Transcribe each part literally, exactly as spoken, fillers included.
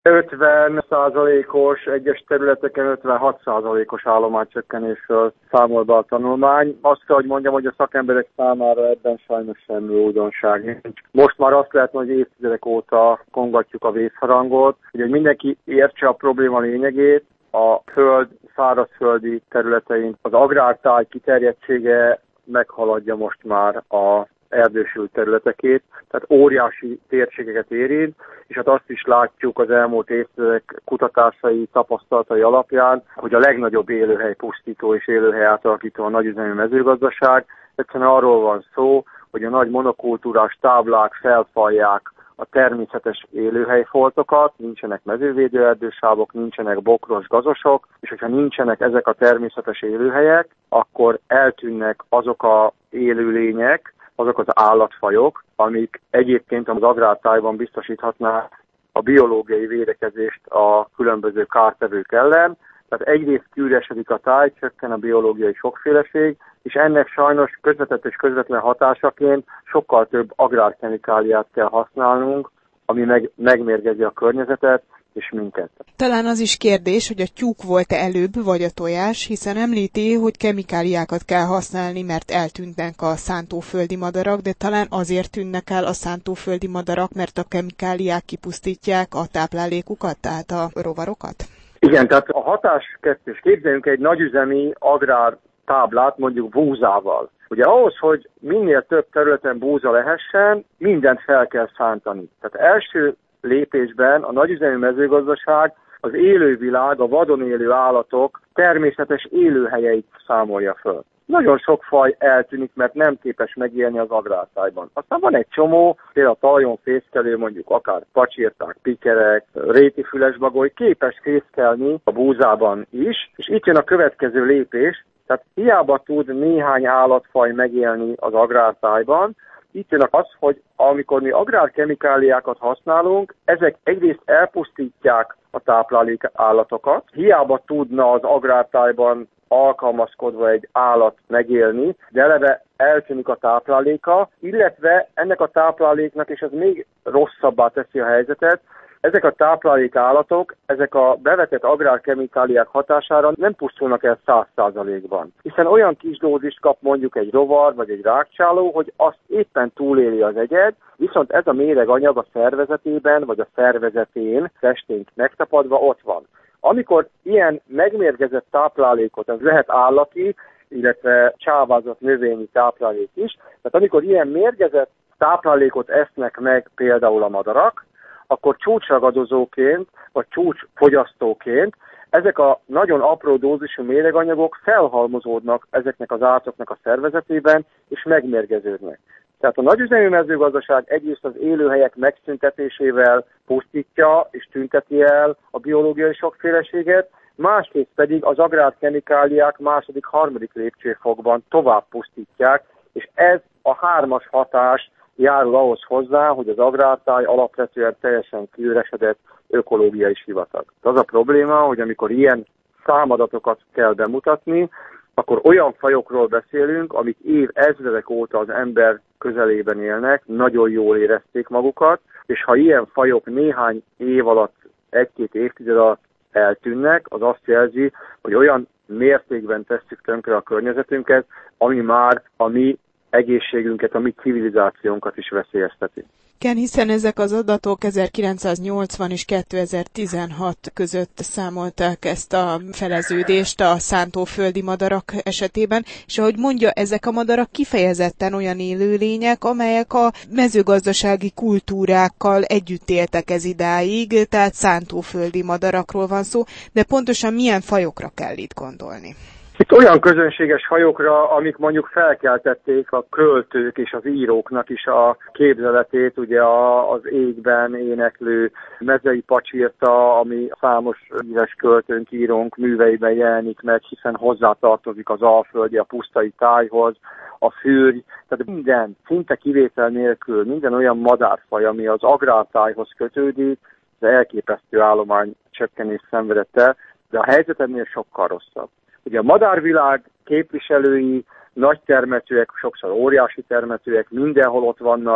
ötven százalékos, egyes területeken ötvenhat százalékos állománycsökkenésről számol be a tanulmány. Azt kell, hogy mondjam, hogy a szakemberek számára ebben sajnos semmi újdonság nincs. Most már azt lehet, hogy évtizedek óta kongatjuk a vészharangot, hogy mindenki értse a probléma lényegét. A föld, szárazföldi területein az agrártáj kiterjedtsége meghaladja most már a erdősült területekét, tehát óriási térségeket érint, és hát azt is látjuk az elmúlt évtizedek kutatásai, tapasztalatai alapján, hogy a legnagyobb élőhely pusztító és élőhely átalakító a nagyüzemű mezőgazdaság. Egyszerűen arról van szó, hogy a nagy monokultúrás táblák felfalják a természetes élőhelyfoltokat, nincsenek mezővédőerdősávok, nincsenek bokros gazosok, és hogyha nincsenek ezek a természetes élőhelyek, akkor eltűnnek azok a élőlények, azok az állatfajok, amik egyébként az agrártájban biztosíthatná a biológiai védekezést a különböző kártevők ellen. Tehát egyrészt kiüresedik a táj, csökken a biológiai sokféleség, és ennek sajnos közvetett és közvetlen hatásaként sokkal több agrárkemikáliát kell használnunk, ami meg, megmérgezi a környezetet és minket. Talán az is kérdés, hogy a tyúk volt-e előbb, vagy a tojás, hiszen említi, hogy kemikáliákat kell használni, mert eltűnnek a szántóföldi madarak, de talán azért tűnnek el a szántóföldi madarak, mert a kemikáliák kipusztítják a táplálékukat, tehát a rovarokat? Igen, tehát a hatáskettős. Képzeljünk egy nagyüzemi agrár táblát mondjuk búzával. Ugye ahhoz, hogy minél több területen búza lehessen, mindent fel kell szántani. Tehát első lépésben a nagyüzemi mezőgazdaság az élővilág, a vadon élő állatok természetes élőhelyeit számolja föl. Nagyon sok faj eltűnik, mert nem képes megélni az agrártájban. Aztán van egy csomó, például a taljon fészkelő, mondjuk akár pacsirták, pikerek, rétifülesbagoly, képes fészkelni a búzában is, és itt jön a következő lépés, tehát hiába tud néhány állatfaj megélni az agrártájban, itt jön az, hogy amikor mi agrárkemikáliákat használunk, ezek egyrészt elpusztítják a táplálék állatokat, hiába tudna az agrártájban alkalmazkodva egy állat megélni, de eleve eltűnik a tápláléka, illetve ennek a tápláléknak, és ez még rosszabbá teszi a helyzetet, ezek a táplálék állatok, ezek a bevetett agrárkemikáliák hatására nem pusztulnak el száz százalékban. Hiszen olyan kis dózist kap mondjuk egy rovar vagy egy rágcsáló, hogy azt éppen túléli az egyed, viszont ez a méreganyag a szervezetében vagy a szervezetén, testén megtapadva ott van. Amikor ilyen megmérgezett táplálékot, ez lehet állati, illetve csávázott növényi táplálék is, tehát amikor ilyen mérgezett táplálékot esznek meg például a madarak, akkor csúcsragadozóként, vagy csúcsfogyasztóként ezek a nagyon apró dózisú méreganyagok felhalmozódnak ezeknek az állatoknak a szervezetében, és megmérgeződnek. Tehát a nagyüzemű mezőgazdaság egyrészt az élőhelyek megszüntetésével pusztítja és tünteti el a biológiai sokféleséget, másrészt pedig az agrárkemikáliák második, harmadik lépcsőfokban tovább pusztítják, és ez a hármas hatás járul ahhoz hozzá, hogy az agrártáj alapvetően teljesen kiüresedett ökológiai sivatag. Az a probléma, hogy amikor ilyen számadatokat kell bemutatni, akkor olyan fajokról beszélünk, amik év ezredek óta az ember közelében élnek, nagyon jól érezték magukat, és ha ilyen fajok néhány év alatt, egy-két évtized alatt eltűnnek, az azt jelzi, hogy olyan mértékben tesszük tönkre a környezetünket, ami már a mi egészségünket, a mi civilizációnkat is veszélyezteti. Igen, hiszen ezek az adatok ezerkilencszáznyolcvan és kétezer-tizenhat között számolták ezt a feleződést a szántóföldi madarak esetében, és ahogy mondja, ezek a madarak kifejezetten olyan élőlények, amelyek a mezőgazdasági kultúrákkal együtt éltek ez idáig, tehát szántóföldi madarakról van szó, de pontosan milyen fajokra kell itt gondolni? Itt olyan közönséges fajokra, amik mondjuk felkeltették a költők és az íróknak is a képzeletét, ugye az égben éneklő mezei pacsirta, ami számos íres költőnk, írónk műveiben jelenik meg, hiszen hozzátartozik az alföldi, a pusztai tájhoz, a fürgy, tehát minden, szinte kivétel nélkül, minden olyan madárfaj, ami az agrártájhoz kötődik, az elképesztő állomány csökkenés szenvedett el, de a helyzet ennél sokkal rosszabb. Ugye a madárvilág képviselői, nagy termetőek, sokszor óriási termetőek, mindenhol ott vannak,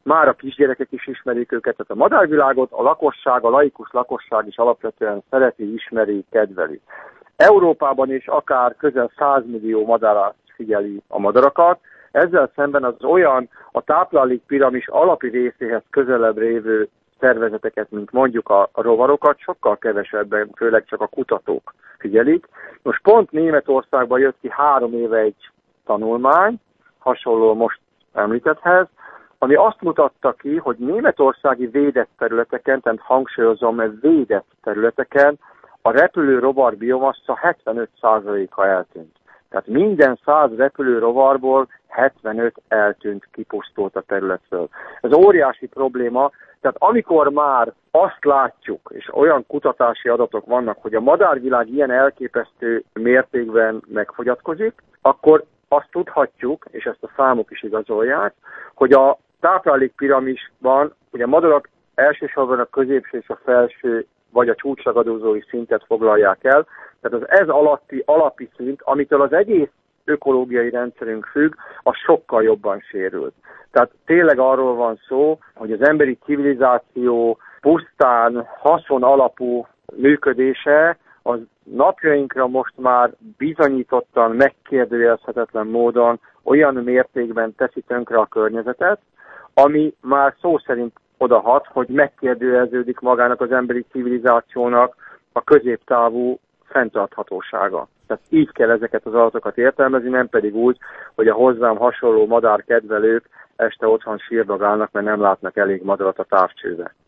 már a kisgyerekek is ismerik őket, tehát a madárvilágot a lakosság, a laikus lakosság is alapvetően szereti, ismeri, kedveli. Európában is akár közel száz millió madár figyeli a madarakat, ezzel szemben az olyan a táplálékpiramis alapi részéhez közelebb lévő szervezeteket, mint mondjuk a, a rovarokat, sokkal kevesebben, főleg csak a kutatók figyelik. Most pont Németországban jött ki három éve egy tanulmány, hasonló most említetthez, ami azt mutatta ki, hogy németországi védett területeken, tehát hangsúlyozom, ez védett területeken a repülő rovar biomassa hetvenöt százaléka eltűnt. Tehát minden száz repülő rovarból hetvenöt eltűnt, kipusztult a területről. Ez óriási probléma, tehát amikor már azt látjuk, és olyan kutatási adatok vannak, hogy a madárvilág ilyen elképesztő mértékben megfogyatkozik, akkor azt tudhatjuk, és ezt a számok is igazolják, hogy a táplálékpiramisban, ugye a madarak elsősorban a középső és a felső, vagy a csúcsagadózói szintet foglalják el, tehát az ez alatti alapi szint, amitől az egész ökológiai rendszerünk függ, az sokkal jobban sérült. Tehát tényleg arról van szó, hogy az emberi civilizáció pusztán haszon alapú működése az napjainkra most már bizonyítottan megkérdőjelezhetetlen módon olyan mértékben teszi tönkre a környezetet, ami már szó szerint odahat, hogy megkérdőjeleződik magának az emberi civilizációnak a középtávú fenntarthatósága. Tehát így kell ezeket az adatokat értelmezni, nem pedig úgy, hogy a hozzám hasonló madárkedvelők este otthon sírdogálnak, mert nem látnak elég madarat a távcsőbe.